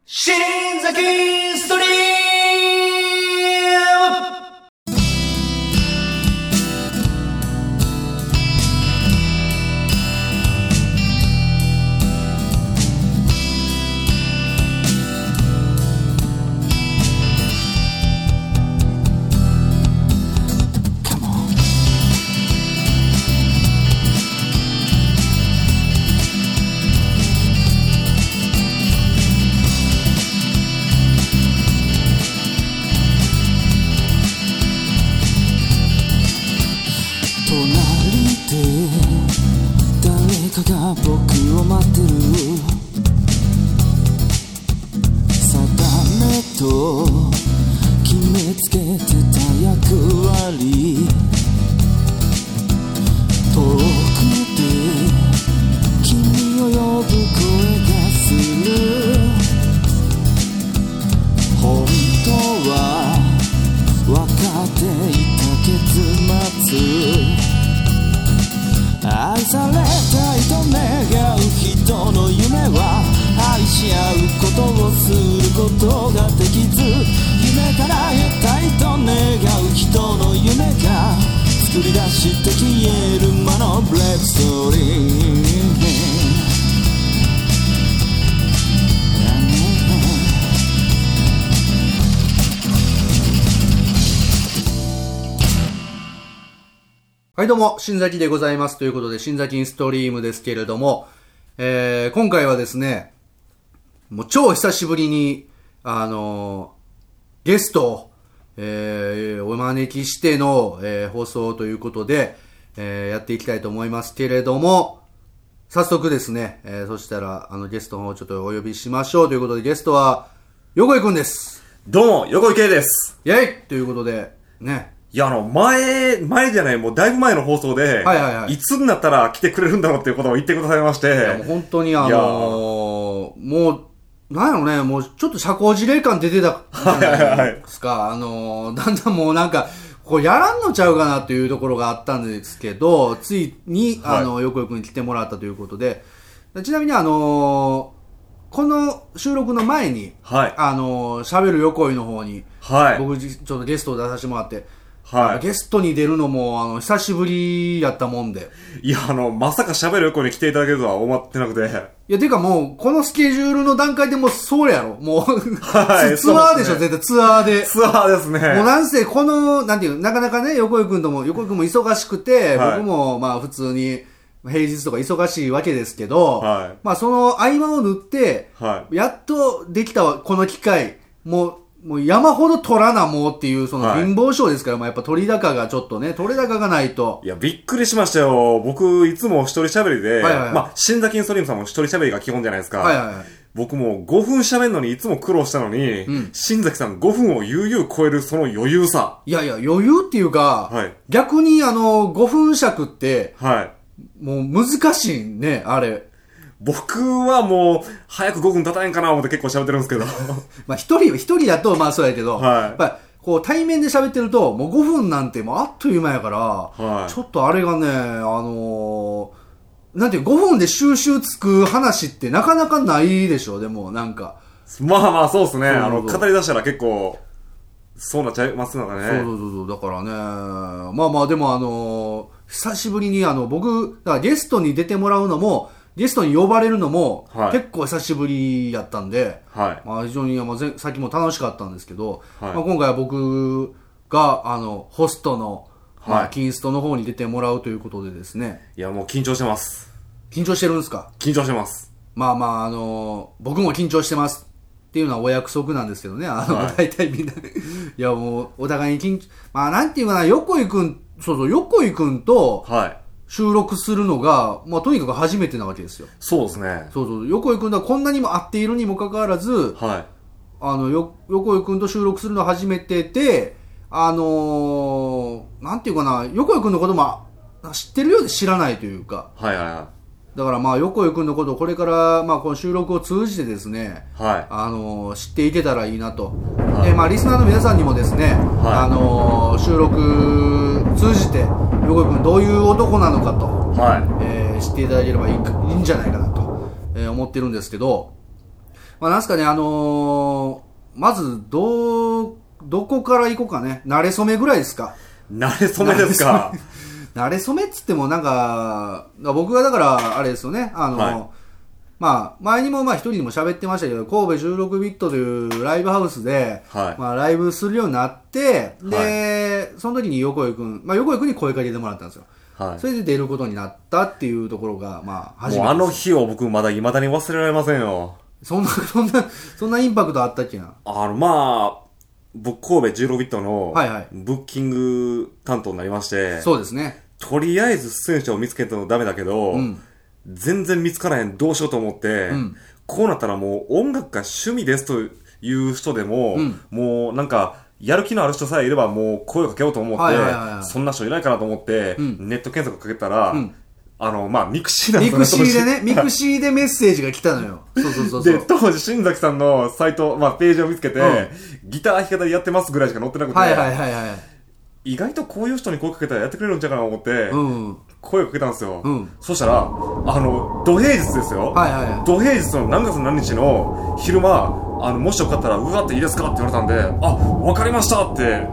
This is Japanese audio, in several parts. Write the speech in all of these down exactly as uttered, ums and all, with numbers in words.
新崎ストリーム。 誰かが僕を待ってる。定めと決めつけてた役割、遠くで君を呼ぶ声がする。本当は分かっていた結末、愛されたいと願う人の夢は愛し合うことをすることができず、夢叶えたいと願う人の夢が作り出して消える魔のブレイクストーリー。 はいどうも、新崎でございます。ということで、新崎インストリームですけれども、えー、今回はですね、もう超久しぶりに、あのー、ゲストを、えー、お招きしての、えー、放送ということで、えー、やっていきたいと思いますけれども、早速ですね、えー、そしたら、あの、ゲストの方をちょっとお呼びしましょうということで、ゲストは、横井くんです。 どうも、横井圭です。 イェイということで、ね。 いや、あの、前、前じゃない、もうだいぶ前の放送で、 はいはいはい。 いつになったら来てくれるんだろうっていうことを言ってくださいまして。いや、もう本当にあのー、もう、なんやろね、もうちょっと社交辞令感出てたじゃないですか。はいはいはい、あのー、だんだんもうなんか、こうやらんのちゃうかなというところがあったんですけど、ついに、あの、はい、横井くんに来てもらったということで、ちなみにあのー、この収録の前に、はい、あのー、喋る横井の方に、はい、僕ちょっとゲストを出させてもらって、はい、ゲストに出るのも、あの、久しぶりやったもんで。 いや、あの、まさか喋る横に来ていただけるとは思ってなくて。 いや、てかもう、このスケジュールの段階でもう、そうやろ。もう、はい、ツアーでしょ、ね、絶対ツアーで。 ツアーですね。 もうなんせ、この、なんていう、なかなかね、横井くんとも、横井くんも忙しくて、はい、僕も、まあ、普通に、平日とか忙しいわけですけど、はい、まあ、その合間を縫って、はい、やっとできたこの機会、もう、もう山ほど取らなもうっていう、その貧乏症ですから、はい、まあやっぱ取り高がちょっとね、取れ高がないと。 いや、びっくりしましたよ。僕、いつも一人喋りで、はいはいはい、まあ、新崎インストリームさんも一人喋りが基本じゃないですか。はいはいはい、僕もごふん喋るのにいつも苦労したのに、うん、新崎さんごふんを悠々超えるその余裕さ。 いやいや、余裕っていうか、はい、逆にあの、ごふん尺って、はい、もう難しいね、あれ。 僕はもう、早くごふん経たないんかな思って結構喋ってるんですけど。 まあ一人、一人だとまあそうやけど、はい、やっぱりこう対面で喋ってると、もうごふんなんてもうあっという間やから、はい、ちょっとあれがね、あのー、なんていう、ごふんで収集つく話ってなかなかないでしょ、でもなんか。 まあまあそうですね。あの、語り出したら結構、そうなっちゃいますのかね。 そうそうそう。だからね、まあまあでもあのー、久しぶりにあの、僕、だからゲストに出てもらうのも、ゲストに呼ばれるのも、はい、結構久しぶりやったんで、はい、まあ非常に、まあ、さっきも楽しかったんですけど、はい、まあ、今回は僕が、あの、ホストの、はい、まあ、キンストの方に出てもらうということでですね。 いや、もう緊張してます。 緊張してるんですか？ 緊張してます。 まあまあ、あの、僕も緊張してますっていうのはお約束なんですけどね、あの、はい、大体みんな、いやもう、お互いに緊張、まあなんていうかな、横井くん、そうそう、横井くんと、はい。収録するのが、まあ、とにかく初めてなわけですよ。 そうですね。 そうそう。横井くんとはこんなにも会っているにもかかわらず、はい。あの、よ、横井くんと収録するの初めてで、あのー、なんていうかな、横井くんのことも知ってるようで知らないというか。はいはいはい。だからまあ、横井くんのことをこれから、まあ、この収録を通じてですね、はい。あのー、知っていけたらいいなと。はい。で、まあ、リスナーの皆さんにもですね、はい。あのー、収録通じて、横井くんどういう男なのかと、はい、えー、知っていただければいいか、いいんじゃないかなと、えー、思ってるんですけど、 まあ、なんすかね、あのー、まず、どう、どこから行こうかね。慣れ初めぐらいですか。 慣れ初めですか。 慣れ初めっつってもなんか、僕がだから、あれですよね、あの、はい、まあ、前にもまあ一人でも喋ってましたけど、神戸じゅうろくビットというライブハウスで、はい、まあライブするようになって、で、はい、その時に横井くん、まあ横井くんに声かけてもらったんですよ。はい、それで出ることになったっていうところが、まあ、初めて。 もうあの日を僕まだ未だに忘れられませんよ。 そんな、そんな、そんなインパクトあったっけな。 あの、まあ、僕、神戸じゅうろくビットの、ブッキング担当になりまして、はいはい、 そうですね。 とりあえず出演者を見つけたのダメだけど、うん、全然見つからへん、どうしようと思って、うん、こうなったらもう音楽が趣味ですという人でも、うん、もうなんか、やる気のある人さえいればもう声をかけようと思って、はいはいはいはい、そんな人いないかなと思って、うん、ネット検索かけたら、うん、あの、まあ、ミクシーなんですよね。ミクシーでね、ミクシーでメッセージが来たのよ。そうそうそうそう。 で、当時、新崎さんのサイト、まあ、ページを見つけて、うん、ギター弾き語りやってますぐらいしか載ってなくて、 はいはいはいはい。 意外とこういう人に声かけたらやってくれるんちゃうかなと思って、うん、声をかけたんですよ。うん、そしたら、あの、土平日ですよ。はいはいはい。土平日の何月何日の昼間、あの、もしよかったら、うわっていいですかって言われたんで、あ、わかりましたって言って、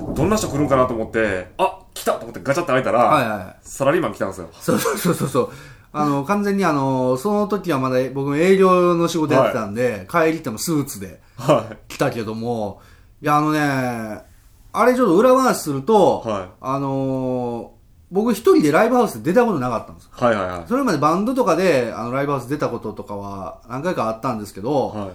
どんな人来るんかなと思って、あ、来たと思ってガチャって開いたら、はいはい、サラリーマン来たんですよ。 そうそうそうそう。あの、完全にあの、その時はまだ僕も営業の仕事やってたんで、はい、帰りってもスーツで来たけども、はい、いやあのね、あれちょっと裏話すると、はい、あのー、僕一人でライブハウスで出たことなかったんですよ。 はいはいはい。 それまでバンドとかで、あの、ライブハウス出たこととかは何回かあったんですけど、はい、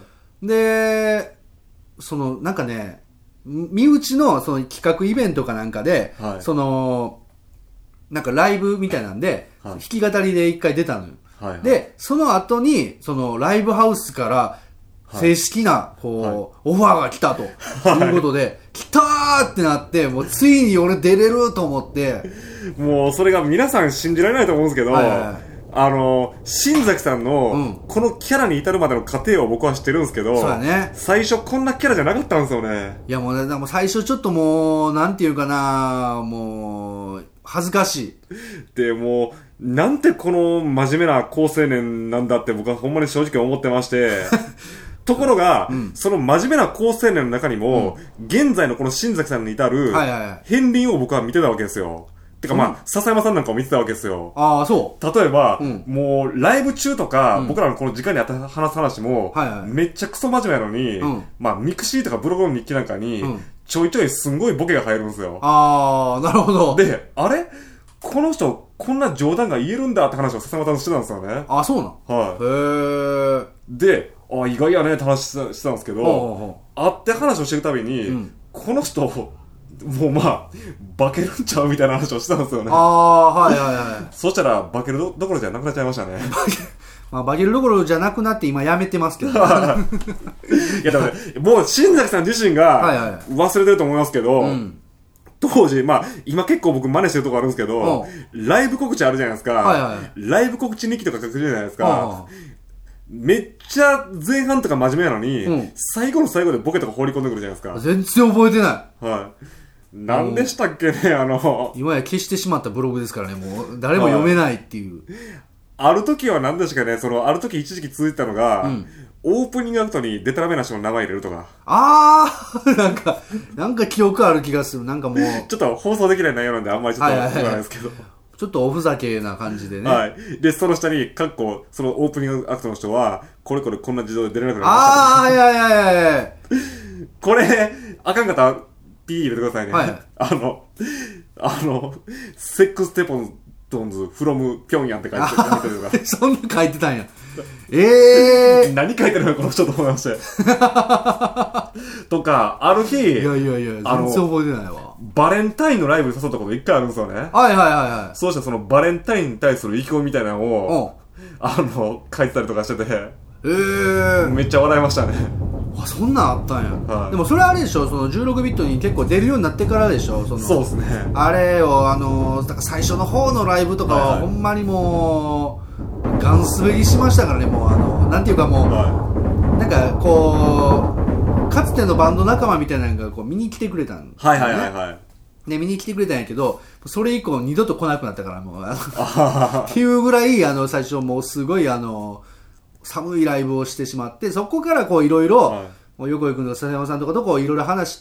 で、その、なんかね、身内のその企画イベントかなんかで、はい、その、なんかライブみたいなんで、はい、弾き語りで一回出たのよ。はいはい、で、その後に、そのライブハウスから、正式な、こう、はい、オファーが来たと。いうことで、はい、来たーってなって、もうついに俺出れると思って。 もうそれが皆さん信じられないと思うんですけど、はいはいはい、あの、新崎さんの、このキャラに至るまでの過程を僕は知ってるんですけど、 そうだね。 最初こんなキャラじゃなかったんですよね。 いやもうね、でも最初ちょっともう、なんていうかな、もう、恥ずかしい。 で、もう、なんてこの真面目な好青年なんだって僕はほんまに正直思ってまして、ところが、うん、その真面目な好青年の中にも、うん、現在のこの新崎さんに至る、片鱗を僕は見てたわけですよ。てかまあ、うん、笹山さんなんかを見てたわけですよ。 ああ、そう。 例えば、うん、もう、ライブ中とか、うん、僕らのこの時間にあって話す話も、はいはい、めっちゃクソ真面目なのに、うん、まあ、ミクシーとかブログの日記なんかに、うん、ちょいちょいすんごいボケが入るんですよ。 ああ、なるほど。 で、あれこの人、こんな冗談が言えるんだって話を笹山さんとしてたんですよね。 ああ、そうなん。 はい。 へー。 で、あ、意外やねって話してたんですけど、会って話をしてるたびに、うん、この人、もうまあ、化けるんちゃうみたいな話をしてたんですよね。 ああ、はいはいはい。 そしたら、化けるどころじゃなくなっちゃいましたね。 まあ、化けるどころじゃなくなって今やめてますけど、ね。いや、でもね、もう新崎さん自身が忘れてると思いますけど、はいはい、うん当時、まあ、今結構僕真似してるとこあるんですけど、ライブ告知あるじゃないですか。はいはい、ライブ告知日記とか書くじゃないですか。めっちゃ前半とか真面目なのに、うん、最後の最後でボケとか放り込んでくるじゃないですか。 全然覚えてない。 はい。何でしたっけね、あの。 今や消してしまったブログですからね、もう誰も読めないっていう。 ある時は何でしたかね、その、ある時一時期続いてたのが、うんオープニングアクトにデタラメな人の名前入れるとか。 あーなんか、なんか記憶ある気がする。なんかもう。 ちょっと放送できない内容なんであんまりちょっとわからないですけど、はいはいはい。 ちょっとおふざけな感じでね。 はい。で、その下に、かっこ、そのオープニングアクトの人は、これこれこんな事情で出れなくなりました。 あー、いやいやいやいやこれ、あかんかったら、ピー入れてくださいね。はい。あの、あの、セックステポントンズ、フロム、ピョンヤンって書いてるとか。 そんな書いてたんや。えー、何書いてるのこの人と思いまして。とか、ある日、いやいやいや、全然覚えてないわ。 バレンタインのライブに誘ったこと一回あるんですよね。 はいはいはいはい。 そうしたらそのバレンタインに対する意気込みみたいなのを、あの、書いてたりとかしてて、 えー、 めっちゃ笑いましたね。 あ、そんなんあったんや。はい、でもそれあれでしょ、そのじゅうろくビットに結構出るようになってからでしょ、その。 そうですね。 あれを、あの、だから最初の方のライブとかは、はいはい、ほんまにもう、ガン滑りしましたからね、もう、あの、なんていうかもう、はい、なんかこう、かつてのバンド仲間みたいなのがこう見に来てくれたんですよね。 はいはいはいはい。 で、見に来てくれたんやけど、それ以降二度と来なくなったから、もう、っていうぐらい、あの、最初もうすごい、あの、 寒いライブをしてしまって、そこからこういろいろ、横井くんとか笹山さんとかとこういろいろ話して、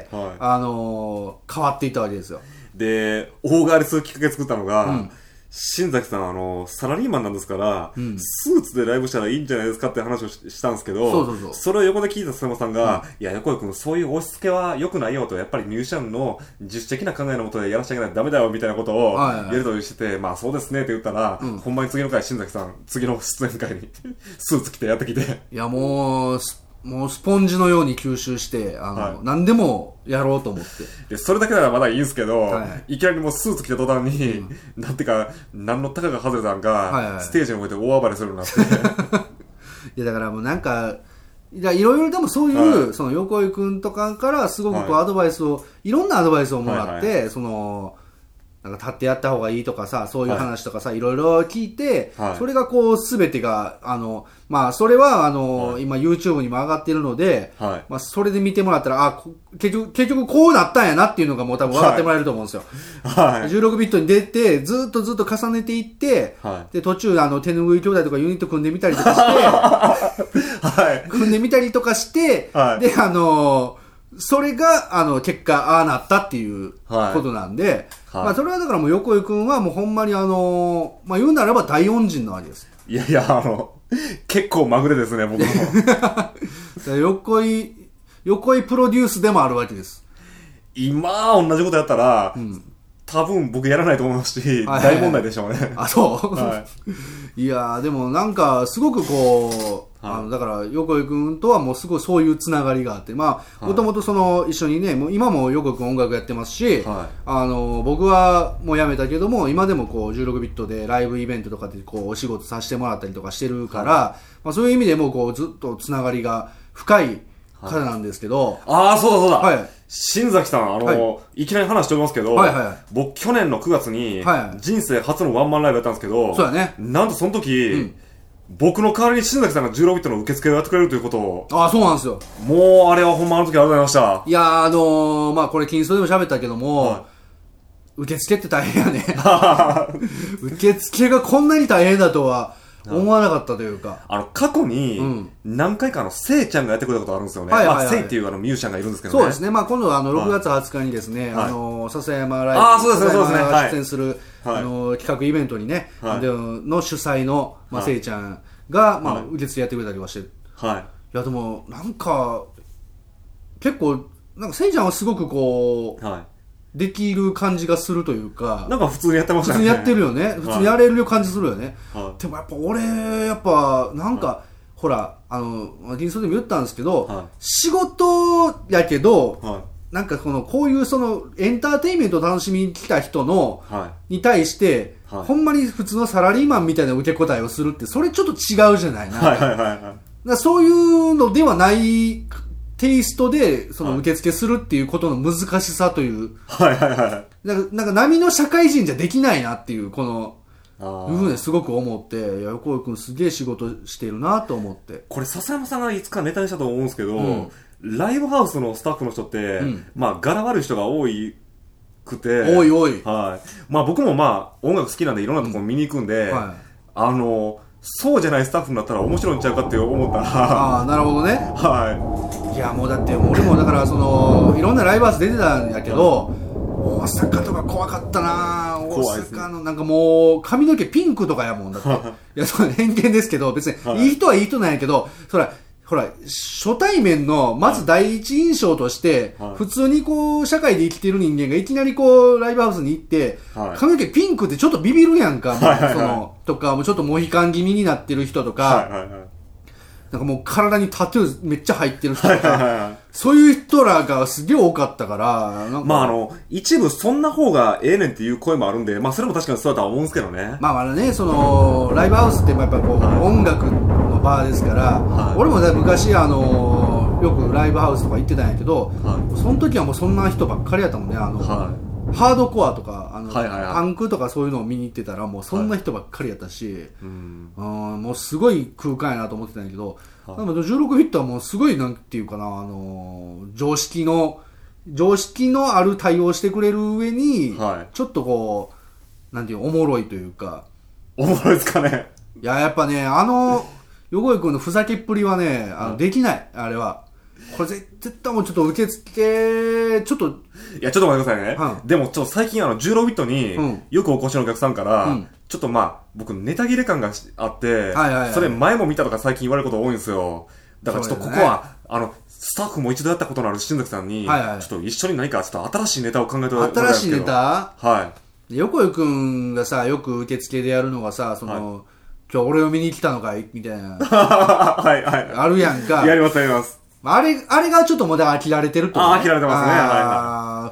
はい、あのー、変わっていったわけですよ。 で、大変わりするきっかけ作ったのが、うん、新崎さん、あの、サラリーマンなんですから、うん、スーツでライブしたらいいんじゃないですかって話を し, したんですけど、そうそうそう、それを横で聞いた笹山さんが、うん、いや、横井くん、そういう押し付けは良くないよと、やっぱりミュージシャンの自主的な考えのもとでやらしちゃいけないとダメだよみたいなことをやるとしてて、はいはい、まあそうですねって言ったら、うん、ほんまに次の回、新崎さん、次の出演会にスーツ着てやってきて。 いや、もう、もうスポンジのように吸収して、あの、はい、何でもやろうと思って。 で、それだけならまだいいんですけど、はい、いきなりもうスーツ着た途端に、うん、なんていうか、何の高が外れたんか、はいはい、ステージに置いて大暴れするようになって。 いや、だからもうなんか、いろいろでもそういう、はい、その横井くんとかからすごくこうアドバイスを、はい、いろんなアドバイスをもらって、はいはい、その、なんか立ってやった方がいいとかさ、そういう話とかさ、はい、いろいろ聞いて、はい、それがこうすべてが、あの、まあ、それは、あの、はい、今 YouTube にも上がってるので、はい、まあ、それで見てもらったら、あ、結局、結局こうなったんやなっていうのがもう多分分かってもらえると思うんですよ。はい、じゅうろくビットに出て、ずっとずっと重ねていって、はい、で、途中、あの、手拭い兄弟とかユニット組んでみたりとかして、はい、組んでみたりとかして、はい、で、あの、それが、あの、結果、ああなったっていうことなんで、はい、まあ、それはだからもう横井くんはもうほんまにあの、まあ、言うならば大恩人なわけです。 いやいや、あの、結構まぐれですね、僕も。 横井、横井プロデュースでもあるわけです。 今、同じことやったら、うん、多分僕やらないと思いますし、はいはいはい、大問題でしょうね。 あ、そう、はい、いやー、でもなんか、すごくこう、あのだから横井くんとはもうすごいそういうつながりがあって、まあもともとその一緒にね、もう今も横井くん音楽やってますし、はい、あの僕はもう辞めたけども今でもこうじゅうろくビットでライブイベントとかでこうお仕事させてもらったりとかしてるから、はい、まあ、そういう意味でもこうずっとつながりが深い方なんですけど、 はい、ああそうだそうだ、はい、新崎さんあの、はい、いきなり話しておりますけど、はいはい、僕去年のくがつに人生初のワンマンライブやったんですけど、 そうだね、 なんとその時、うん、僕の代わりに新崎さんがじゅうろくビットの受付をやってくれるということを。 ああ、そうなんですよ。 もう、あれはほんまあの時ありがとうございました。 いやー、あのー、まあこれ、キンストでも喋ったけども、はい、受付って大変やね。受付がこんなに大変だとは思わなかったというか。 あの、過去に、何回かあの、せいちゃんがやってくれたことあるんですよね。はいはいはい、まあ、せいっていうあの、ミュージシャンがいるんですけどね。 そうですね。まあ今度はあの、ろくがつはつかにですね、はい、あの、笹山ライブ、 ああ、そうですね、そうですね。 が出演する、はい、あの、企画イベントにね、はい、での主催の、まあ、せいちゃん、が、まあ、受付やってくれたりはして、はい。いや、でも、なんか、結構、なんか、せいちゃんはすごくこう、はい、できる感じがするというか、 なんか普通にやってましたね。 普通にやってるよね。普通にやれる感じするよね。はい、でもやっぱ俺、やっぱ、なんか、はい、ほら、あの、銀層でも言ったんですけど、はい、仕事やけど、はい、なんかこの、こういうその、エンターテインメントを楽しみに来た人の、はい、に対して、はい、ほんまに普通のサラリーマンみたいな受け答えをするって、それちょっと違うじゃないな。はいはいはい、はい。そういうのではないテイストで、その受付するっていうことの難しさという。はいはいはい。なんか、なんか波の社会人じゃできないなっていう、この、いうふうにすごく思って、横井くんすげえ仕事してるなと思って。 これ笹山さんがいつかネタにしたと思うんですけど、うん、ライブハウスのスタッフの人って、うん、まあ柄悪い人が多い、くておいおい、 はい、まあ僕もまあ音楽好きなんでいろんなところ見に行くんで、うん、はい、あのそうじゃないスタッフになったら面白いんちゃうかって思ったら、 ああなるほどね、はい、いやもうだって俺もだからそのいろんなライブハウス出てたんやけど、大阪とか怖かったな。大阪のなんかもう髪の毛ピンクとかやもんだっていやそれ偏見ですけど別にいい人はいい人なんやけど、そらほら、初対面の、まず第一印象として、はい、普通にこう、社会で生きてる人間がいきなりこう、ライブハウスに行って、はい、髪の毛ピンクってちょっとビビるやんか。はいはいはい、その、とか、もうちょっとモヒカン気味になってる人とか、はいはいはい、なんかもう体にタトゥーめっちゃ入ってる人とか、はいはいはい、そういう人らがすげえ多かったから、 なんかまああの、一部そんな方がええねんっていう声もあるんで、まあそれも確かにそうだとは思うんですけどね。 まあまあね、その、ライブハウスってやっぱこう、はい、音楽の場ですから、はい、俺も昔あの、よくライブハウスとか行ってたんやけど、はい、その時はもうそんな人ばっかりやったもんね、あの、はい、ハードコアとか、あの、はいはいはい、パンクとかそういうのを見に行ってたら、もうそんな人ばっかりやったし、はい、うん、もうすごい空間やなと思ってたんやけど、はい、じゅうろくビットはもうすごいなんていうかな、あのー、常識の、常識のある対応してくれる上に、はい、ちょっとこう、なんていうおもろいというか。 おもろいですかね。 いや、やっぱね、あの、 横井くんのふざけっぷりはね、あの、うん、できない、あれは。これ絶対もうちょっと受付、ちょっと。 いや、ちょっと待ってくださいね。うん、でも、ちょっと最近あの、じゅうろくビットに、よくお越しのお客さんから、うん、ちょっとまあ、僕、ネタ切れ感があって、はいはいはい、それ前も見たとか最近言われること多いんですよ。だからちょっとここは、ね、あの、スタッフも一度やったことのある新崎さんに、はいはい、ちょっと一緒に何か、ちょっと新しいネタを考えてもらいたいんですけど。 新しいネタはい。 横井くんがさ、よく受付でやるのがさ、その、はい、今日俺を見に来たのかいみたいな。 はいはい。 あるやんか。 やりますやります。 あれ、あれがちょっともう飽きられてると、ね。 ああ、飽きられてますね。はいはい。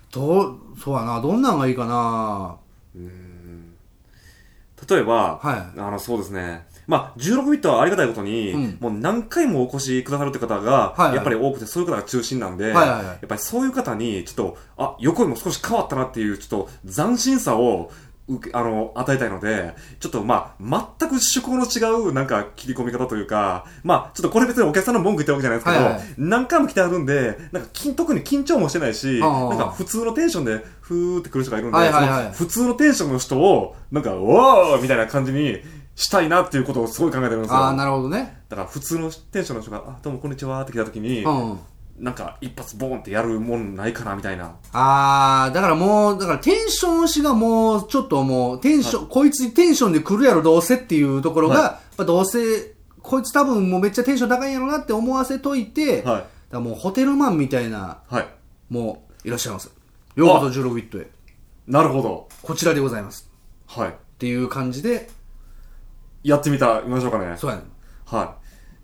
どう、そうやな、どんなんがいいかな。 うーん。例えば、はい、あの、そうですね。まあ、じゅうろくビットはありがたいことに、うん、もう何回もお越しくださるって方が、やっぱり多くて、そういう方が中心なんで、はいはいはい、やっぱりそういう方に、ちょっと、あ、横井も少し変わったなっていう、ちょっと斬新さを、受け、あの、与えたいので、ちょっとまあ、全く趣向の違う、なんか、切り込み方というか、まあ、ちょっとこれ別にお客さんの文句言ってるわけじゃないですけど、はいはい、何回も来てあるんで、なんか、特に緊張もしてないし、なんか、普通のテンションで、ふーって来る人がいるんで、はいはいはい、その普通のテンションの人を、なんか、おーみたいな感じに、したいなっていうことをすごい考えてるんですよ。 ああ、なるほどね。 だから普通のテンションの人が、あ、どうもこんにちはって来た時に、うん、なんか一発ボーンってやるもんないかなみたいな。 ああ、だからもう、だからテンションしがもうちょっともう、テンション、はい、こいつテンションで来るやろどうせっていうところが、はい、やっぱどうせ、こいつ多分もうめっちゃテンション高いんやろなって思わせといて、はい、だからもうホテルマンみたいな、はい、もういらっしゃいます。ようこそじゅうろくビットへ。 なるほど。 こちらでございます。 はい。 っていう感じで、 やってみた、みましょうかね。 そうやね。 はい。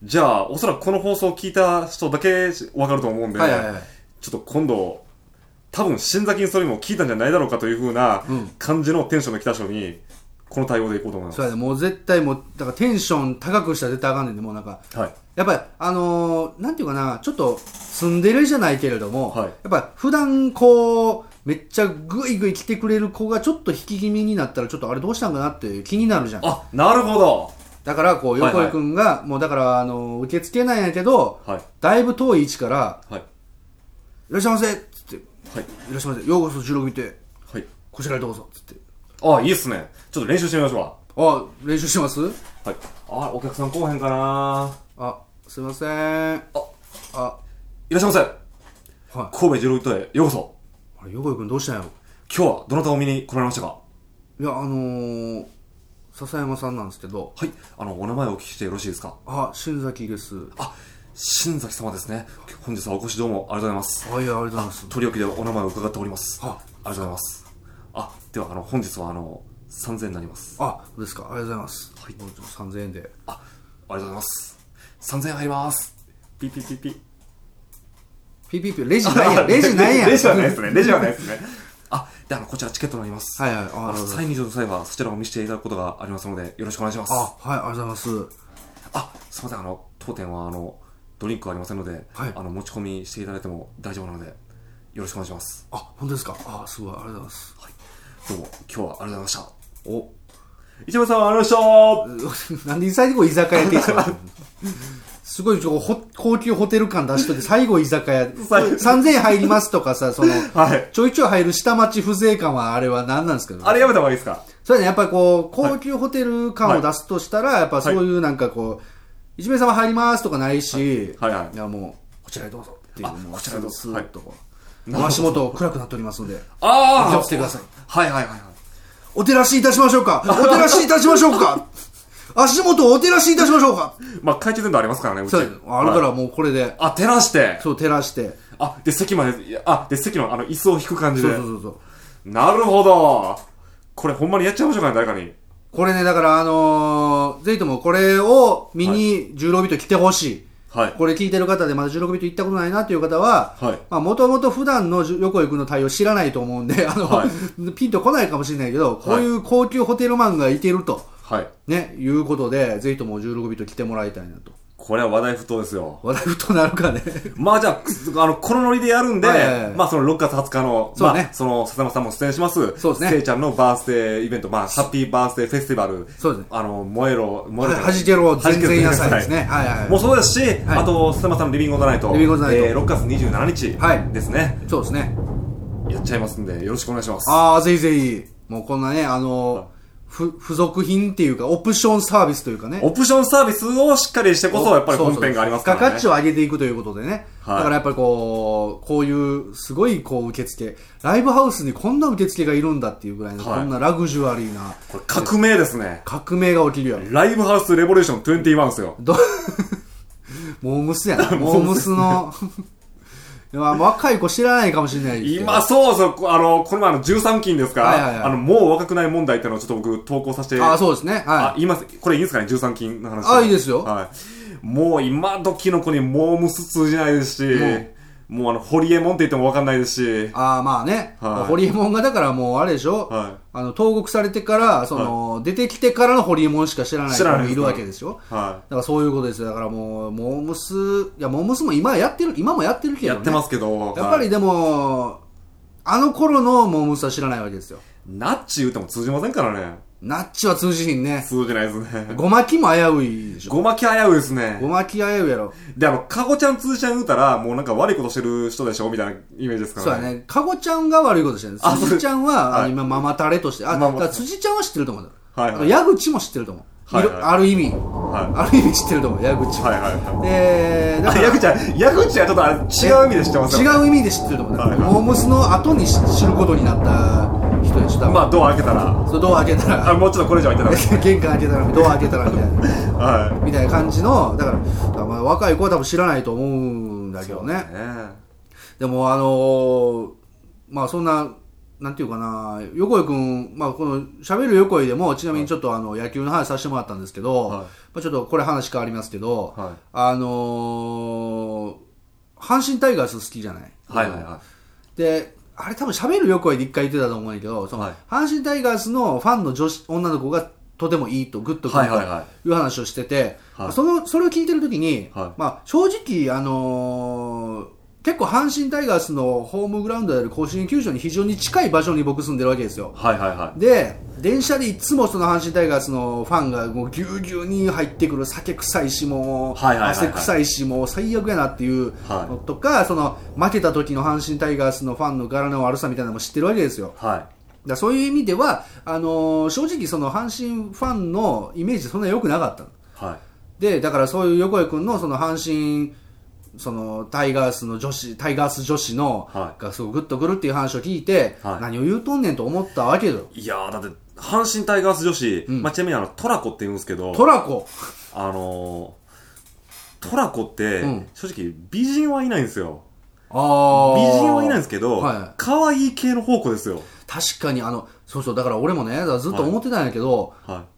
じゃあ、おそらくこの放送を聞いた人だけわかると思うんで、はいはいはい、ちょっと今度、多分、新崎にそれも聞いたんじゃないだろうかという風な感じのテンションの来た人に、この対応でいこうと思います。 そうやね。もう絶対もう、だからテンション高くしたら絶対あかんねんで、もうなんか、はい、やっぱり、あのー、なんていうかな、ちょっと、ツンデレじゃないけれども、はい、やっぱ普段こう、めっちゃグイグイ来てくれる子がちょっと引き気味になったらちょっとあれどうしたんかなって気になるじゃん。 あ、なるほど。 だからこう横井くんが、はいはい、もうだからあの受付なんやけど、はい、だいぶ遠い位置から、はい、いらっしゃいませっつって、はい、いらっしゃいませ、ようこそじゅうろくビットへ、はい、こちらへどうぞっつって。 あ、いいっすね。ちょっと練習してみましょうか。あ、練習してます？はい。 あ、お客さん来おへんかな。 あ、すいません。あ、 あ、いらっしゃいませ。はい。神戸じゅうろくビットへようこそ。 あれ、横井くんどうしたんやろ？ 今日はどなたを見に来られましたか？ いや、あのー、笹山さんなんですけど。 はい。あの、お名前をお聞きしてよろしいですか？ あ、新崎です。 あ、新崎様ですね。本日はお越しどうもありがとうございます。 あ、いや、ありがとうございます。 取り置きでお名前を伺っております。あ、ありがとうございます。あ、では、あの、本日はあの、さんぜんえんになります。 あ、そうですか。ありがとうございます。はい。さんぜんえんで。 あ、ありがとうございます。さんぜんえん入ります。ピピピピ。 ピピピ、レジないやん。レジないやん。 レジはないですね。レジはないですね。あ、で、あの、こちらチケットになります。 はいはい。 あの、サイン以上の際は、そちらを見せていただくことがありますので、よろしくお願いします。 あ、はい、ありがとうございます。 あ、すいません、あの、当店は、あの、ドリンクはありませんので、はい、あの、持ち込みしていただいても大丈夫なので、よろしくお願いします。 あ、本当ですか。あ、すごい、ありがとうございます。はい。 どうも、今日はありがとうございました。お、市村さん、ありがとうございました。なんで最後居酒屋って言ってたの？すごい高級ホテル感出しといて、最後居酒屋。さんぜんえん入りますとかさ、その、はい、ちょいちょい入る下町風情感はあれは何なんですか？ あれやめた方がいいですか？ それね、やっぱりこう、高級ホテル感を出すとしたら、はい、やっぱそういうなんかこう、一名様入りますとかないし、はい、はいはい、いやもう、こちらへどうぞっていう、もう、こちらへどうぞ、スーッとこう、はい、足元暗くなっておりますので、 ああ気をつけてください。 はいはいはいはい。 お照らしいたしましょうか。お照らしいたしましょうか。足元をお照らしいたしましょうか。 まあ、懐中電灯ありますからね、うち。 そう、あるからもうこれで。はい、 あ、照らして。 そう、照らして。 あ、で、席まで、あ、で、席のあの、椅子を引く感じで。 そうそうそうそう。 なるほど。これほんまにやっちゃいましょうかね、誰かに。 これね、だからあのー、ぜひともこれを見にじゅうろくビット来てほしい。はい。これ聞いてる方でまだじゅうろくビット行ったことないなっていう方は、はい。まあ、もともと普段の横井くんの対応知らないと思うんで、あの、はい、ピンと来ないかもしれないけど、こういう高級ホテルマンがいてると。はい。ね、いうことで、ぜひともじゅうろくビット来てもらいたいなと。 これは話題沸騰ですよ。 話題沸騰なるかね。 まあじゃあ、あの、このノリでやるんで、はいはいはい、まあそのろくがつはつかの、そうね、まあその、笹山さんも出演します。そうですね。せいちゃんのバースデーイベント、まあ、ハッピーバースデーフェスティバル。そうですね。あの、燃えろ、燃えろ。 はじけろ、全然野菜ですね。はいはいはい。 もうそうですし、はい、あと、笹山さんのリビングオンザナイト。リビングオンザナイト。えー、ろくがつにじゅうしちにち。はい。ですね。 そうですね。 やっちゃいますんで、よろしくお願いします。 ああ、ぜひぜひ。もうこんなね、あの、 ふ付属品っていうかオプションサービスというかね、 オプションサービスをしっかりしてこそやっぱり本編がありますからね。 付加価値を上げていくということでね、 はい、 だからやっぱりこうこういうすごいこう受付、ライブハウスにこんな受付がいるんだっていうぐらいの、はい、こんなラグジュアリーな、 これ革命ですね。 革命が起きるよ。 ライブハウスレボリューションにじゅういちですよ。 どモームスやな。モームスのいや若い子知らないかもしれないですけど。 今、そうそう、あの、この前あのじゅうさんきんですか、はいはいはい、あの、もう若くない問題っていうのをちょっと僕投稿させて。 あ、そうですね。はい。 あ、言います。これいいんですかね、じゅうさんきんの話。 あ、いいですよ。 はい。もう今時の子にモームス通じないですし、もうあの、ホリエモンって言っても分かんないですし。 ああ、まあね。はい、ホリエモンがだからもうあれでしょ、はい、あの、投獄されてから、その、はい、出てきてからのホリエモンしか知らない人もいるわけですよ。はい。だからそういうことですよ。だからもう、モームス、いや、モームスも今やってる、今もやってるけどね。 やってますけど。 やっぱりでも、はい、あの頃のモームスは知らないわけですよ。 ナッチ言うても通じませんからね。 ナッチは通じひんね。 通じないですね。 ごまきも危ういでしょ。 ごまき危ういですね。 ごまき危ういやろ。 で、あの、かごちゃん通じちゃん言うたら、もうなんか悪いことしてる人でしょみたいなイメージですからね。 そうだね。かごちゃんが悪いことしてるんです。辻ちゃんは、はい、あの今、ママタレとして、あ、だから辻ちゃんは知ってると思うんだよ。はい、はい。矢口も知ってると思う。はいはい、ある意味、はい、ある意味知ってると思う、矢口は。はいはいはい。で、だから矢口は、矢口はちょっと違う意味で知ってますよね。 違う意味で知ってると思う。はいはい、モームスの後に知ることになった人でしょ。 まあ、ドア開けたら。 そう、ドア開けたら。 あ、もうちょっとこれ以上開けたら。 玄関開けたら、ドア開けたら、みたいな。はい。みたいな感じの、だから、まあ、若い子は多分知らないと思うんだけどね。ねでも、あのー、まあ、そんな、なんていうかな、横井くん、まあ、この、喋る横井でも、ちなみにちょっとあの、野球の話させてもらったんですけど、はい、まあ、ちょっとこれ話変わりますけど、はい、あのー、阪神タイガース好きじゃない。はいはいはい。で、あれ多分喋る横井で一回言ってたと思うんだけど、その、はい、阪神タイガースのファンの女子、女の子がとてもいいと、グッとくるという話をしてて、はい、その、それを聞いてるときに、はい、まあ、正直、あのー、結構阪神タイガースのホームグラウンドである甲子園球場に非常に近い場所に僕住んでるわけですよ。はいはいはい。で、電車でいつもその阪神タイガースのファンがもうぎゅうぎゅうに入ってくる、酒臭いしもう、はいはいはいはい、汗臭いしもう最悪やなっていうのとか、はい、その負けた時の阪神タイガースのファンの柄の悪さみたいなのも知ってるわけですよ。はい。だそういう意味では、あのー、正直その阪神ファンのイメージそんな良くなかったの。はい。で、だからそういう横井くんのその阪神そのタイガースの女子タイガース女子の、はい、がすごくグッとくるっていう話を聞いて、はい、何を言うとんねんと思ったわけよ。 いやーだって阪神タイガース女子、うんまあ、ちなみにあのトラコって言うんですけどトラコあのー、トラコって、うん、正直美人はいないんですよ。あ美人はいないんですけど、はい、可愛い系の方向ですよ。 確かにあのそうそうだから俺もねずっと思ってたんやけど、はいはい、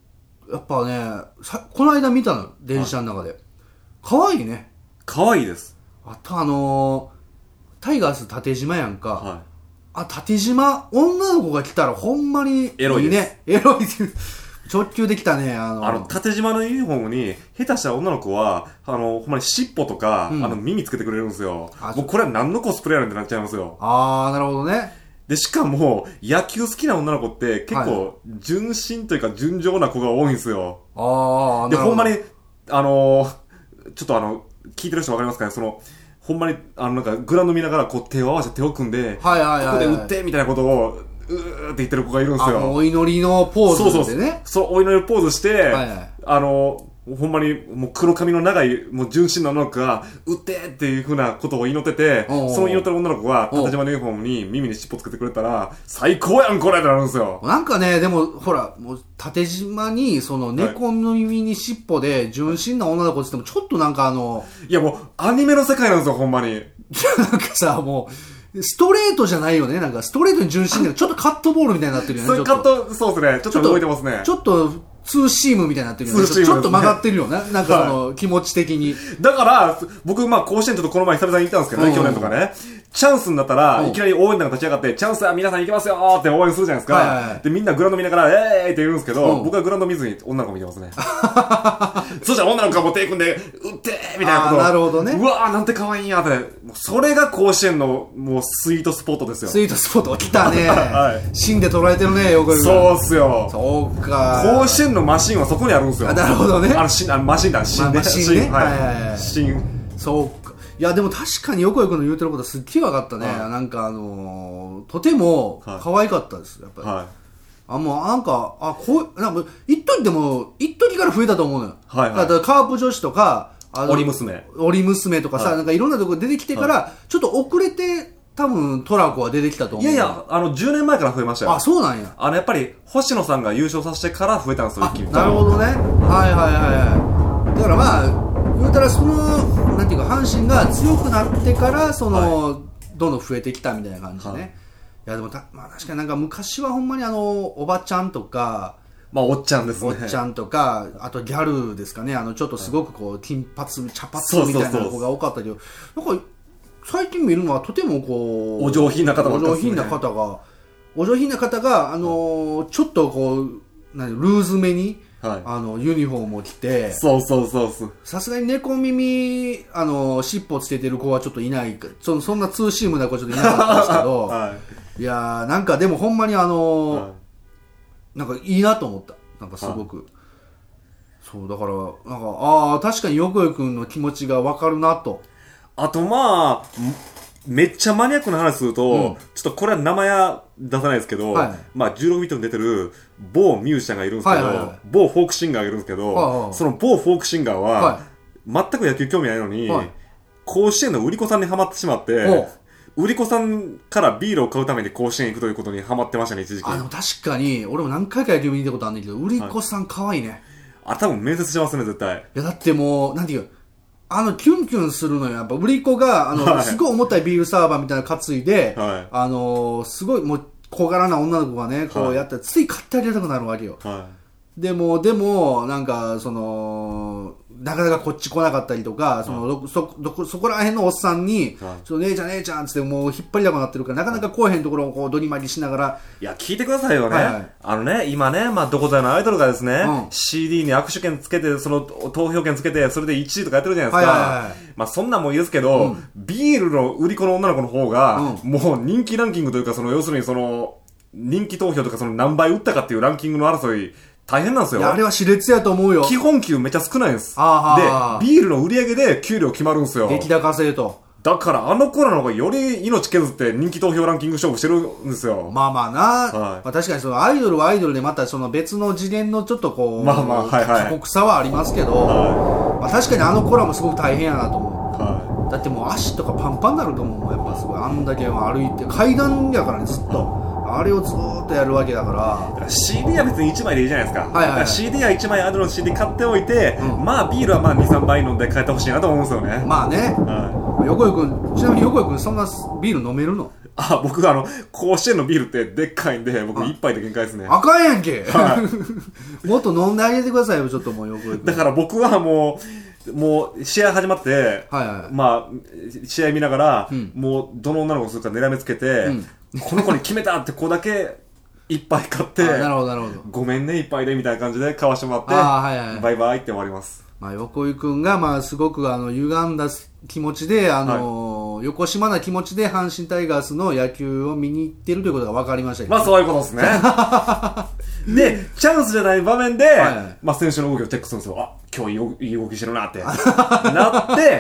やっぱねさこの間見たの電車の中で、はい、可愛いね。 可愛いです。 あとあのー、タイガース縦島やんか。はい。あ、縦島、女の子が来たらほんまにいいね。 エロいです。 エロい。直球できたね。あのー、 あの、縦島のユニフォームに、下手した女の子は、あの、ほんまに尻尾とか、うん、あの、耳つけてくれるんですよ。もうこれは何のコスプレやねんってなっちゃいますよ。 あー、なるほどね。 で、しかも、野球好きな女の子って結構、純真というか純情な子が多いんですよ。あー、で、ほんまに、あのー、ちょっとあの、聞いてる人わかりますかねその、ほんまに、あの、なんか、グラウンド見ながら、こう、手を合わせて手を組んで、はいはいはい、はい、ここで打って、みたいなことを、うーって言ってる子がいるんですよ。 あの、お祈りのポーズでね。そうそう。 そう、お祈りのポーズして、はいはい、あの、ほんまに、もう黒髪の長い、もう純真な女の子が、打ってっていう風なことを祈ってて、おうおうその祈ってる女の子が、縦島のユニフォームに耳に尻尾つけてくれたら、最高やん、これってなるんですよ。 なんかね、でも、ほら、もう、縦島に、その、猫の耳に尻尾で、純真な女の子って言っても、ちょっとなんかあの、 いやもう、アニメの世界なんですよ、ほんまに。いや、 なんかさ、もう、ストレートじゃないよね。なんか、ストレートに純真で、ちょっとカットボールみたいになってるよね。 そういうカット、そうですね。ちょっと動いてますね。 ちょっと、ツーシームみたいになってるよね。ちょっと曲がってるよね。なんかその、はい、気持ち的に。 だから、僕、まあ、甲子園ちょっとこの前久々に行ったんですけどね、去年とかね。チャンスになったら、いきなり応援団が立ち上がって、チャンスは皆さん行きますよーって応援するじゃないですか。はいはいはい、で、みんなグラウンド見ながら、えーって言うんですけど、僕はグラウンド見ずに女の子見てますね。そしたら女の子がもう手組んで、打ってーみたいなこと。 なるほどね。 うわーなんて可愛いんやって。それが甲子園の、もうスイートスポットですよ。 スイートスポット来たね。はい。芯で捉えてるね、よく。 そうっすよ。 そうか。 甲子園のマシンはそこにあるんですよ。 なるほどね。 あの、しあのマシンだ、芯ね。 マシンね。 はいはいはい。芯。 そうか。いや、でも確かに横井君の言うてることすっげえ分かったね。はい、なんかあのー、とても可愛かったです、やっぱり。はい。 あ、もうなんか、あ、こう、なんか、一時でも、一時から増えたと思うのよ。 はいはい。 だからカープ女子とか、 あの、オリ娘。 オリ娘とかさ、 はい、 なんかいろんなとこ出てきてから、はい、ちょっと遅れて、多分、トラコは出てきたと思う。 いやいや、あの、じゅうねんまえから増えましたよ。 あ、そうなんや。 あの、やっぱり、星野さんが優勝させてから増えたんですよ、一気に。 なるほどね。はいはいはい。だからまあ、言うたらその、なんていうか、阪神が強くなってから、その、はい、どんどん増えてきたみたいな感じでね。はい、いやでもた、まあ確かになんか昔はほんまにあの、おばちゃんとか、 まあ、おっちゃんですね。 おっちゃんとか、あとギャルですかね。あの、ちょっとすごくこう、金髪、茶髪みたいな子が多かったけど、なんか、最近見るのはとてもこう、 お上品な方が、 ね、お上品な方が、お上品な方が、あのー、ちょっとこう、何、ルーズめに、はい、あの、ユニフォームを着て、 そうそうそうそう。 さすがに猫耳、あの、尻尾つけてる子はちょっといないか、そそんなツーシームな子はちょっといなかったんですけど、はい、いやー、なんかでもほんまにあのー、はい、なんかいいなと思った。なんかすごく。はい、そう、だから、なんか、ああ、確かに横井くんの気持ちがわかるなと。 あとまあ、めっちゃマニアックな話すると、うん、ちょっとこれは名前は出さないですけど、はい、まあじゅうろくビットに出てる某ミュージシャンがいるんですけど、はいはいはい、某フォークシンガーがいるんですけど、はいはい、その某フォークシンガーは、はい、全く野球興味ないのに、はい、甲子園の売り子さんにハマってしまって、売り子さんからビールを買うために甲子園行くということにハマってましたね、一時期。 あ、でも確かに、俺も何回か野球見に行ったことあるんだけど、売り子さん可愛いね。はい、 あ、多分面接しますね、絶対。 いや、だってもう、なんていう、あの、キュンキュンするのよ。やっぱ、売り子が、あの、はい、すごい重たいビールサーバーみたいなの担いで、はい、あの、すごい、もう、小柄な女の子がね、こうやったら、つい買ってあげたくなるわけよ。はい、でも、でも、なんか、その、なかなかこっち来なかったりとか、その、はい、そ、どこ、そこら辺のおっさんに、はい、ちょ、姉ちゃん姉ちゃんつってもう引っ張りだこになってるから、なかなか来えへんところをこう、どりまりしながら。 いや、聞いてくださいよね。はいはい、あのね、今ね、まあ、どこぞのアイドルがですね、うん、シーディー に握手券つけて、その、投票券つけて、それでいちいとかやってるじゃないですか。はいはいはい、まあ、そんなんもいいですけど、うん、ビールの売り子の女の子の方が、うん、もう人気ランキングというか、その、要するにその、人気投票とかその何倍打ったかっていうランキングの争い、大変なんですよ。 いや、あれは熾烈やと思うよ。 基本給めっちゃ少ないんです。あで、ビールの売り上げで給料決まるんですよ。 激高制と。 だから、あの頃の方がより命削って人気投票ランキング勝負してるんですよ。 まあまあな。はい、まあ確かにそのアイドルはアイドルでまたその別の次元のちょっとこう、 まあまあ、はいはい。 過酷さはありますけど、はい、まあ確かにあの頃はもうすごく大変やなと思う。はい、だってもう足とかパンパンになると思う。やっぱすごい。あんだけ歩いて、階段やからね、ずっと。あれをずーっとやるわけだからシーディー は別にいちまいでいいじゃないですか、 はいはいはい、 シーディー はいちまいアドロの シーディー 買っておいて、うん、まあビールはまあに、さんばい飲んで帰ってほしいなと思うんですよね。 まあね、はい、横井くん、ちなみに横井くんそんなビール飲めるの？ あ、僕あの甲子園のビールってでっかいんで僕一杯で限界ですね。 あかんやんけ、はい、もっと飲んであげてくださいよ、ちょっともう横井くん。 だから僕はもうもう試合始まって、はいはい、まあ試合見ながら、うん、もうどの女の子をするか狙めつけて、うん、この子に決めたって子だけ一杯買って、 なるほどなるほど、 ごめんね一杯でみたいな感じで買わしてもらって、はいはいはい、バイバイって終わります。 まあ、横井くんがまあすごくあの歪んだ気持ちで、あのーはい、横島な気持ちで阪神タイガースの野球を見に行ってるということが分かりましたけど、 まあそういうことですね。で、チャンスじゃない場面で、はいはい、まあ選手の動きをチェックするんですよ。あ、今日いい動き、いい動きしてるなって。なって、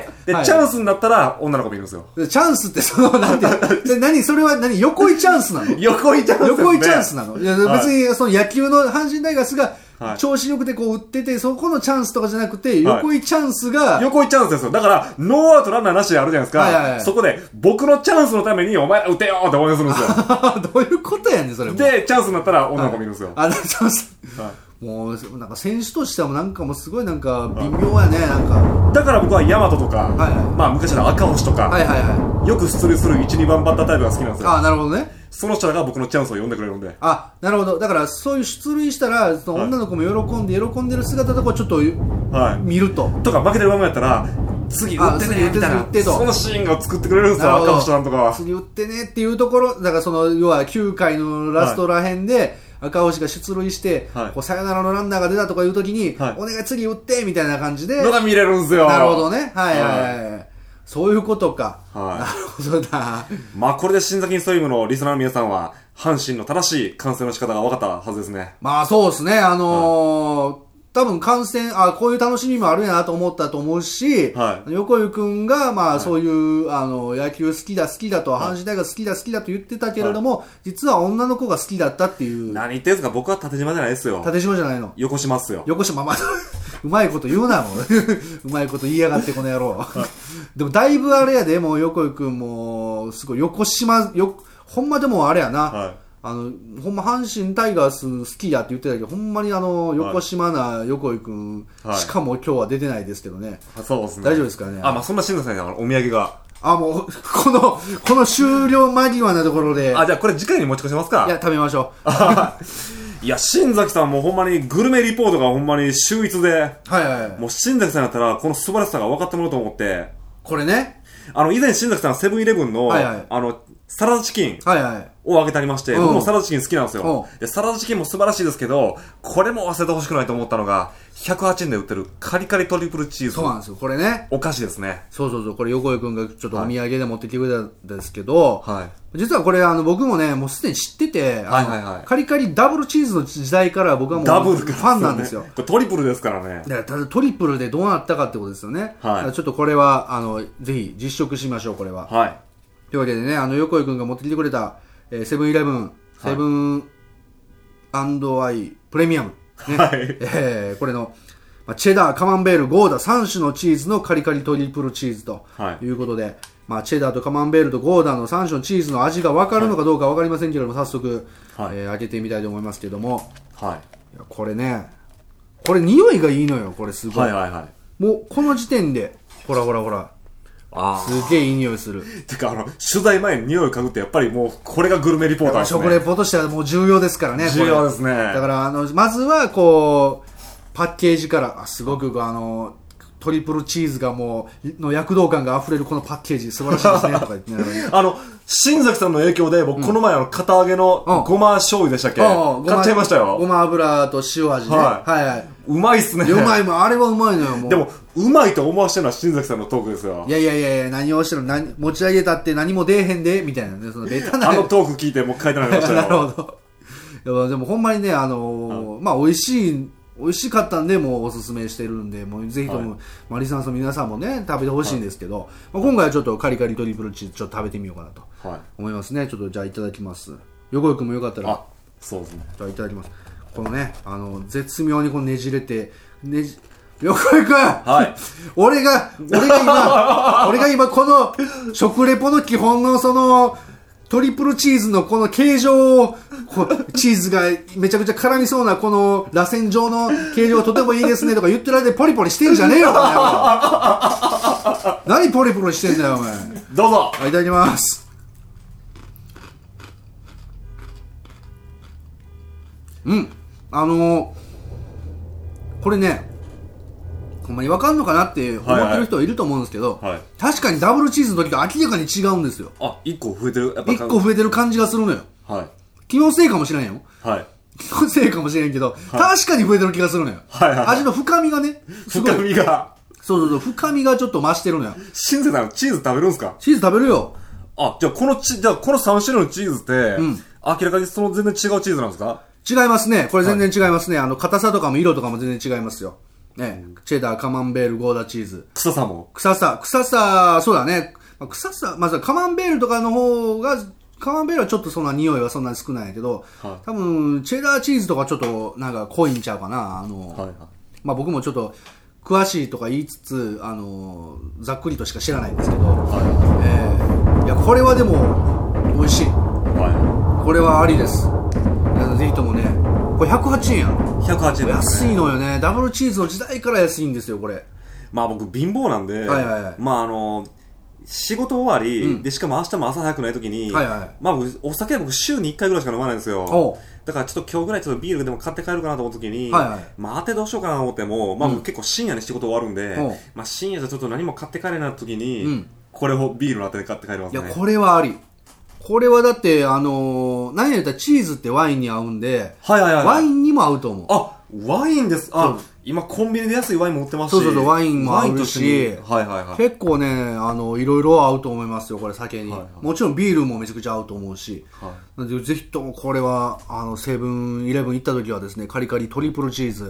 で、はい、チャンスになったら女の子見るんですよ。 チャンスってその、なんて、で何それは何横井チャンスなの？ 横井チャンスですね。 横井チャンスなの？いや、別にその野球の阪神タイガースが、はい、調子よくてこう打ってて、そこのチャンスとかじゃなくて、横井チャンスが、 はい、横井チャンスですよ。だから、ノーアウトランナーなしであるじゃないですか。はいはいはい、そこで、僕のチャンスのために、お前ら打てよって応援するんですよ。 どういうことやねん、それも。 で、チャンスになったら女の子見るんですよ。 はい、あ、チャンス。はい、もう、なんか選手としてはもなんかもうすごいなんか微妙やね、なんか。 だから僕はヤマトとか、はいはい、まあ昔の赤星とか、はいはいはい、よく出塁するいち、にばんバッタータイプが好きなんですよ。 あ、なるほどね。 その人らが僕のチャンスを呼んでくれるんで。 あ、なるほど。だからそういう出塁したら、その女の子も喜んで、はい、喜んでる姿とかちょっと、はい、見ると。 とか負けてる場面やったら、次打ってねみたいな、そのシーンが作ってくれるんですよ、赤星さんとかは。 次打ってねっていうところ、だからその、要はきゅうかいのラストらへんで、はい、赤星が出塁して、はい、こうサヨナラのランナーが出たとかいう時に、はい、お願い次打ってみたいな感じで。 のが見れるんですよ。 なるほどね。はいはいはい。はい、そういうことか。はい、なるほどな。 まあこれで新崎ストリームのリスナーの皆さんは、阪神の正しい観戦の仕方が分かったはずですね。 まあそうですね。あのーはい、 多分観戦、あ、こういう楽しみもあるんやなと思ったと思うし、はい、横井くんが、まあ、はい、そういう、あの、野球好きだ、好きだと、阪神大学好きだ、好きだと言ってたけれども、はい、実は女の子が好きだったっていう。 何言ってんすか？僕は縦島じゃないですよ。 縦島じゃないの？ 横島っすよ。 横島、まあ、うまいこと言うな、もう。うまいこと言いやがって、この野郎。でも、だいぶあれやで、もう横井くんも、すごい、横島、よ、ほんまでもあれやな。はい、あの、ほんま阪神タイガース好きやって言ってたけど、ほんまにあの、横島な横井くん、はい、しかも今日は出てないですけどね。 そうですね。 大丈夫ですかね。 あ、まあそんな新藤さんにお土産が。 あ、もう、この、この終了間際なところで。 あ、じゃあこれ次回に持ち越しますか？ いや、食べましょう。 いや、新崎さんもほんまにグルメリポートがほんまに秀逸で。 はいはいはい。 もう新崎さんだったら、この素晴らしさが分かってもらおうと思って。 これね。 あの、以前新崎さんセブンイレブンの、はいはい、あの、サラダチキンをあげてありまして、はいはい、僕もサラダチキン好きなんですよ。で、サラダチキンも素晴らしいですけど、これも忘れてほしくないと思ったのが、ひゃくはちえんで売ってるカリカリトリプルチーズ。 そうなんですよ、これね。 お菓子ですね。 そうそうそう、これ横井くんがちょっとお土産で持ってきてくれたんですけど、はい、実はこれあの僕もね、もうすでに知ってて、はいはいはい、カリカリダブルチーズの時代から僕はもうファンなんですよ。 これトリプルですからね。 だからただトリプルでどうなったかってことですよね。はい、ちょっとこれは、あの、ぜひ実食しましょう、これは。はい。というわけでね、あの、横井くんが持ってきてくれた、えー、セブンイレブン、セブンアイプレミアム。ね、はい。えー、これの、まあ、チェダー、カマンベール、ゴーダさん種のチーズのカリカリトリプルチーズということで、はい、まあ、チェダーとカマンベールとゴーダのさん種のチーズの味が分かるのかどうか分かりませんけれども、早速、はい、えー、開けてみたいと思いますけども、はい。いやこれね、これ匂いがいいのよ、これすごい。はいはいはい。もう、この時点で、ほらほらほら。あすげえいい匂いする。 てか、あの、取材前に匂い嗅ぐってやっぱりもう、これがグルメリポーターですね。 食レポとしてはもう重要ですからね。 重要ですね。 だから、あの、まずは、こう、パッケージから、あすごく、あの、トリプルチーズがもう、の躍動感が溢れるこのパッケージ、素晴らしいですね、とか言ってね。 あの、新崎さんの影響で、僕、この前、あの、堅揚げのごま醤油でしたっけ、うん、買っちゃいましたよ。 ごま油と塩味ね。はい、はいはい。 うまいっすね。 うまいもん、あれはうまいのよ、もう。 でも、うまいと思わしてるのは新崎さんのトークですよ。 いやいやいやいや、何をしてるの、持ち上げたって何も出えへんで、みたいなね、そのベタな。 あのトーク聞いて、もう書いてなりましたよ。 なるほど。でも、ほんまにね、あのー、まあ、美味しい、美味しかったんで、もうおすすめしてるんで、もうぜひとも、はい、まあ、リスナーの皆さんもね、食べてほしいんですけど、はい、まあ、今回はちょっとカリカリトリプルチーズ、ちょっと食べてみようかなと思いますね。はい、ちょっとじゃあいただきます。横井くんもよかったら。 あ、そうですね。 じゃあいただきます。このね、あの、絶妙にこのねじれて、ねじ、横井くん、はい、俺が、俺が今、俺が今この食レポの基本のその、トリプルチーズのこの形状を、チーズがめちゃくちゃ絡みそうなこの螺旋状の形状がとてもいいですねとか言ってる間でポリポリしてんじゃねえよ、お前。何ポリポリしてんだよ、お前。 どうぞ。 いただきます。うん。あのー、これね、ほんまに分かんのかなって思ってる人はいると思うんですけど、はいはい、確かにダブルチーズの時と明らかに違うんですよ。 あ、いっこ増えてる。 やっぱいっこ増えてる感じがするのよ。はい。気のせいかもしれんよ。はい。気のせいかもしれんけど、はい、確かに増えてる気がするのよ。はいはい、はい。味の深みがね。 深みが。 そうそうそう、深みがちょっと増してるのよ。 新瀬さん、チーズ食べるんすか？ チーズ食べるよ。 あ、じゃあこのチ、じゃあこのさん種類のチーズって、うん、明らかにその全然違うチーズなんですか？ 違いますね。これ全然違いますね。はい、あの、硬さとかも色とかも全然違いますよ。ね、チェダー、カマンベール、ゴーダチーズ。 臭さも臭さ、臭さ、そうだね。臭さ、まずはカマンベールとかの方が、カマンベールはちょっとそんな匂いはそんなに少ないけど、はい、多分、チェダーチーズとかちょっとなんか濃いんちゃうかな。あの、はいはい、まあ僕もちょっと詳しいとか言いつつ、あの、ざっくりとしか知らないんですけど、はい、えー、いや、これはでも、美味しい。はい、これはありです。ぜひともね、これひゃくはちえんやろ。 ひゃくはちえんですね。 安いのよね。ダブルチーズの時代から安いんですよ、これ。 まあ僕貧乏なんで、はいはいはい、まああの、仕事終わり、うん、で、しかも明日も朝早くない時に、はいはい、まあ僕、お酒は僕週にいっかいぐらいしか飲まないんですよ。だからちょっと今日ぐらいちょっとビールでも買って帰るかなと思った時に、はいはい、まあ当てどうしようかなと思っても、まあ僕結構深夜に仕事終わるんで、うん、まあ深夜じゃちょっと何も買って帰れない時に、うん、これをビールの当てで買って帰りますね。 いや、これはあり。これはだって、あのー、何やったらチーズってワインに合うんで、はいはいはい、ワインにも合うと思う。 あ、ワインです。あ、今コンビニで安いワインも売ってますし。 そうそうそう、ワインも合うし、はいはいはい、結構ね、あの、いろいろ合うと思いますよ、これ酒に、はいはい。もちろんビールもめちゃくちゃ合うと思うし、はい、ぜひともこれは、あの、セブンイレブン行った時はですね、カリカリトリプルチーズ、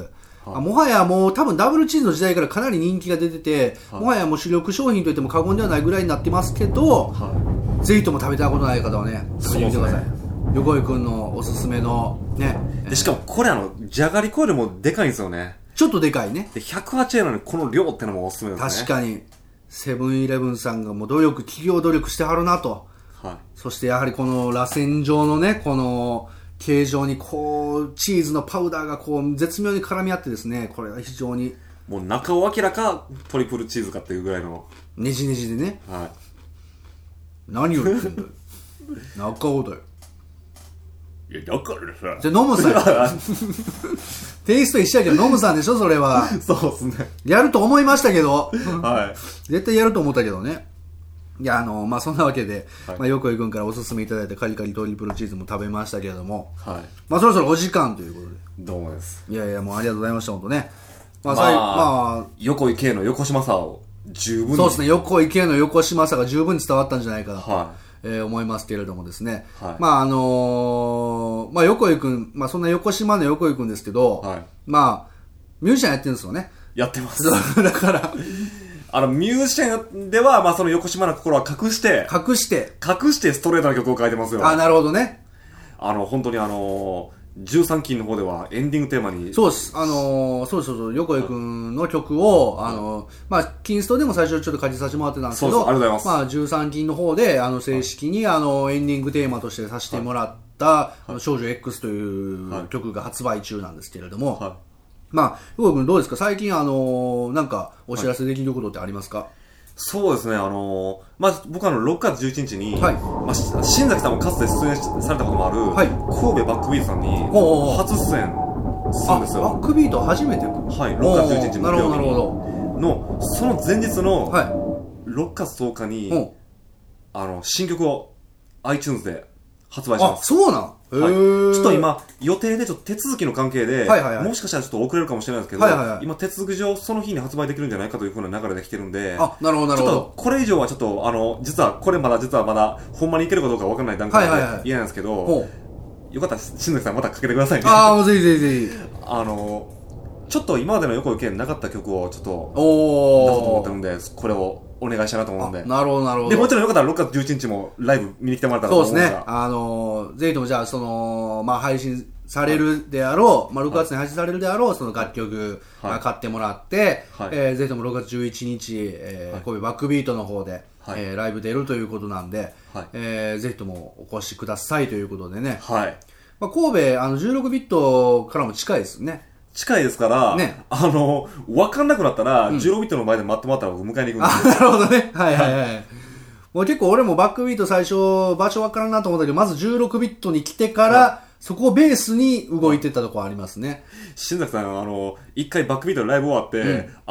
はい、もはやもう多分ダブルチーズの時代からかなり人気が出てて、はい、もはやもう主力商品といっても過言ではないぐらいになってますけど、はい、ぜひとも食べたことない方はね食べてみてください。横井くんのおすすめのね。 でしかもこれあのじゃがりこよりもでかいんですよね。 ちょっとでかいね。 でひゃくはちえんなのにこの量ってのもおすすめですね。 確かにセブンイレブンさんがもう努力企業努力してはるなと、はい、そしてやはりこの螺旋状のねこの形状にこうチーズのパウダーがこう絶妙に絡み合ってですね、これは非常にもう中尾明かトリプルチーズかっていうぐらいのねじねじでね、 はい、 何を言ってんだよ中尾だよ。 いやだからさじゃノムさんテイスト一緒やけどノムさんでしょそれは。 そうですね。 やると思いましたけどはい絶対やると思ったけどね。いやあのまあそんなわけで、はい、まあ、横井くんからおすすめいただいたカリカリトリプルチーズも食べましたけれども、 はい、 まあそろそろお時間ということで。 どうもです。 いやいやもうありがとうございました本当ね。 まあ、まあまあ、横井圭の横島さを十分に、 そうですね、横井圭の横島さが十分に伝わったんじゃないかなと、 はい、 えー、思いますけれどもですね、 はい、 まああのー、まあ横井くん、まあそんな横島の横井くんですけど、はい、まあミュージシャンやってるんですよね。 やってます。 だからあのミュージシャンではまあその横島の心は隠して隠して隠してストレートな曲を書いてますよ。 あ、なるほどね。 あの本当にあのーじゅうさんきんの方ではエンディングテーマにそうです。あのー、そうそうそう、横井くんの曲を、あのー、まあ、キンストでも最初ちょっと書きさせてもらってたんですけど、 そうそう、ありがとうございます。 まあ、じゅうさんきんの方で、あの、正式に、あの、エンディングテーマとしてさせてもらった、はい、あの少女 X という曲が発売中なんですけれども、はい、まあ、横井くんどうですか最近、あのー、なんか、お知らせできることってありますか？はい、 そうですね、あのー、まあ、僕はあのろくがつじゅういちにちに、はい、まあ、新崎さんもかつて出演されたこともある、はい、神戸バックビートさんに初出演するんですよ。 バックビート初めて？ はい、ろくがつじゅういちにち木曜日のその前日のろくがつとおかに、あの新曲を iTunes で発売します。 あ、そうなん？ はい、ちょっと今予定でちょっと手続きの関係で、はいはいはい、もしかしたらちょっと遅れるかもしれないですけど、はいはいはい、今手続き上その日に発売できるんじゃないかというふうな流れで来てるんで、 あ、なるほどなるほど。 ちょっとこれ以上はちょっとあの実はこれまだ実はまだほんまにいけるかどうかわからない段階で言えないんですけど、はいはいはい、よかったら新崎さんまたかけてくださいね。 ああ、もうぜひぜひぜひ。 あのちょっと今までの横井圭なかった曲をちょっと出そうと思ってるんで、これをお願いしたいなと思うんで。 なるほどなるほど。 でもちろんよかったらろくがつじゅういちにちもライブ見に来てもらったらと思うんですが。 そうですね。あのぜひともじゃあそのまあ配信されるであろう、はい、まあろくがつに配信されるであろうその楽曲、はい、買ってもらって、はい、えー、ぜひともろくがつじゅういちにち、えーはい、神戸バックビートの方で、はい、えー、ライブ出るということなんで、はい、えー、ぜひともお越しくださいということでね。 はい。 まあ、神戸あのじゅうろくビットからも近いですね。 近いですから、ね、あの、わかんなくなったら、うん、じゅうろくビットの前で待ってもらったら迎えに行くんですよ。 あ、なるほどね。はいはいはい。もう結構俺もバックビート最初、場所わからんなと思ったけど、まずじゅうろくビットに来てから、はい、そこをベースに動いてたところありますね。 新崎さん、あの、一回バックビートのライブ終わって、うん、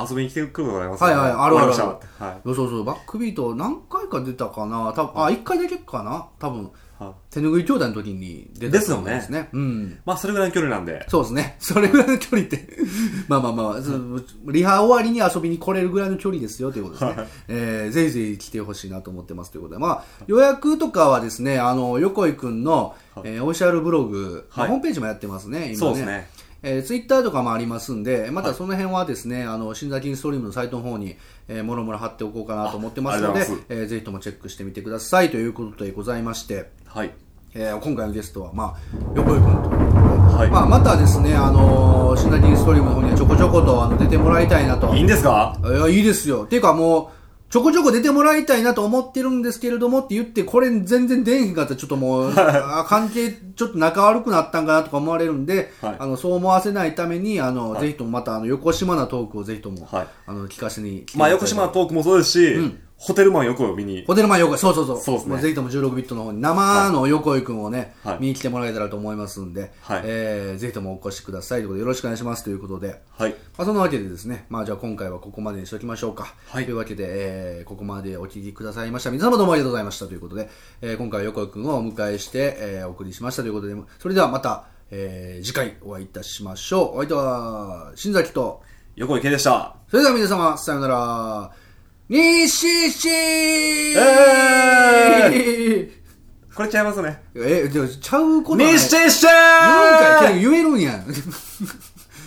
遊びに来てくることがあります、 ね、はいはい、あるあるある。 はい、 そうそうそう、バックビート何回か出たかな多分、あ、一回だけかな多分。手拭い兄弟の時に出たと思うんですね。ですよね。うん。 まあ、それぐらいの距離なんで。 そうですね。それぐらいの距離って。まあまあまあ、リハ終わりに遊びに来れるぐらいの距離ですよということですね。えー、ぜひぜひ来てほしいなと思ってますということで。まあ、予約とかはですね、あの、横井くんの、えー、オフィシャルブログ、はい、まあ、ホームページもやってますね、今ね。 そうですね。 えー、ツイッターとかもありますんで、またその辺はですね、はい、あの、新崎ストリームのサイトの方に、えー、もろもろ貼っておこうかなと思ってますので、えー、ぜひともチェックしてみてくださいということでございまして、 はい。 えー、今回のゲストは、まあ、横井くんということで、はい、まあ、またですね、あのー、新崎ストリームの方にはちょこちょことあの出てもらいたいなと。 いいんですか？ いや、いいですよ。っていうかもう、ちょこちょこ出てもらいたいなと思ってるんですけれどもって言って、これ全然出えへんかったらちょっともう、関係ちょっと仲悪くなったんかなとか思われるんで、はい、あの、そう思わせないために、あの、はい、ぜひともまたあの、横島なトークをぜひとも、はい、あの、聞かせに来て。 まあ、横島なトークもそうですし、うん、ホテルマン横井を見に。 ホテルマン横井、そうそうそう。 そうですね。 ぜひともじゅうろくビットの方に生の横井くんをね、はい、見に来てもらえたらと思いますんで、はい、えー、ぜひともお越しくださいということでよろしくお願いしますということで、はい。まあ、そのわけでですね、まあじゃあ今回はここまでにしておきましょうか。はい。というわけで、えー、ここまでお聞きくださいました。皆様どうもありがとうございましたということで、えー、今回は横井くんをお迎えして、えー、お送りしましたということで、それではまた、えー、次回お会いいたしましょう。お相手は、新崎と横井圭でした。 それでは皆様、さようなら。にししーえーこれちゃいますね。 え、じゃちゃうことない。 にししー言うんかい、言えるんやん。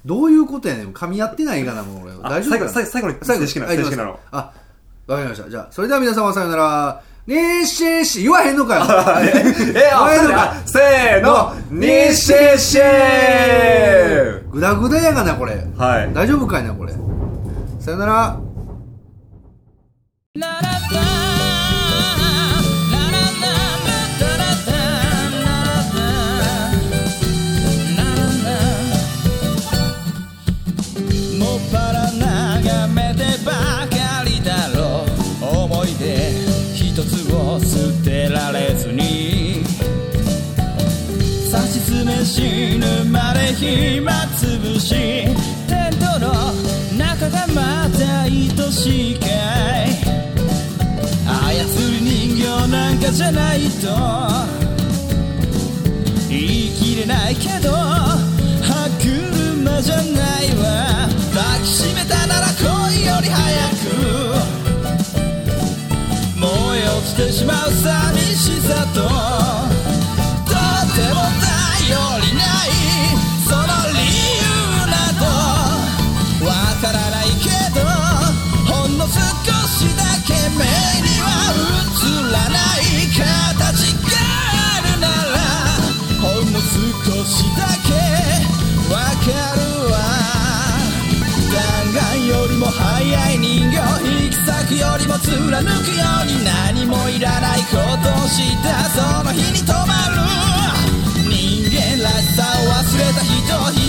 どういうことやねん。噛み合ってないかな、もう俺。大丈夫かな。 最後に、正式な、正式なの。 あ、わかりました。じゃあ、それでは皆様さよなら。にしーし、言わへんのかよ。 え、言わへんのか。せーの、にしーしー。 ぐだぐだやがな、これ。 はい。 大丈夫かいな、これ。さよなら。 もっぱら眺めてばかりだろう。思い出一つを捨てられずにさしすめ死ぬまで暇つぶしテントの中がまた愛しいかい操り人形なんかじゃないと言い切れないけど歯車じゃないわ抱きしめたなら恋より早く燃え落ちてしまう寂しさととても頼りないその理由などわからないけどほんの少しだけ目には映らない形があるならほんの少しだけわかるわ弾丸よりも速い人形引き裂くよりも貫くように何もいらないことをしたその日に止まる人間らしさを忘れた人